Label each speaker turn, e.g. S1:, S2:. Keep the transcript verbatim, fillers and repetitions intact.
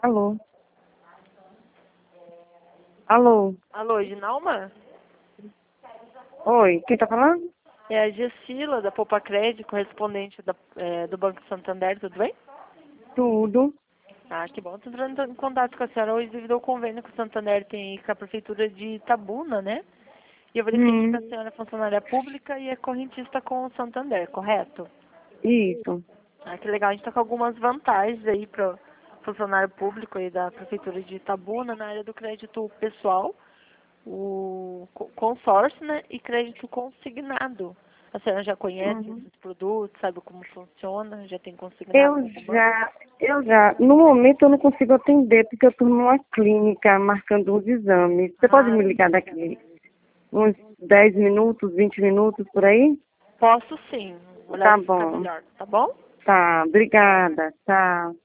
S1: Alô? Alô?
S2: Alô, Ginalma?
S1: Oi, quem tá falando?
S2: É a Gessila, da Poupa Crédito, correspondente da, é, do Banco Santander, tudo bem?
S1: Tudo.
S2: Ah, que bom. Estou entrando em contato com a senhora hoje devido ao convênio que o Santander tem com a Prefeitura de Itabuna, né? E eu verifiquei que a
S1: Hum,
S2: senhora é funcionária pública e é correntista com o Santander, correto?
S1: isso.
S2: Ah, que legal. A gente está com algumas vantagens aí para funcionário público aí da Prefeitura de Itabuna na área do crédito pessoal, o co- consórcio, né, e crédito consignado. A senhora já conhece
S1: Uhum.
S2: esses produtos, sabe como funciona? Já tem consignado
S1: Eu
S2: com o banco?
S1: já, eu já, no momento eu não consigo atender porque eu estou numa clínica marcando uns exames. Você pode
S2: Ah,
S1: me ligar daqui uns dez minutos, vinte minutos por aí?
S2: posso sim. O
S1: Tá
S2: horário fica
S1: bom.
S2: melhor, tá bom?
S1: Tá, obrigada. Tchau.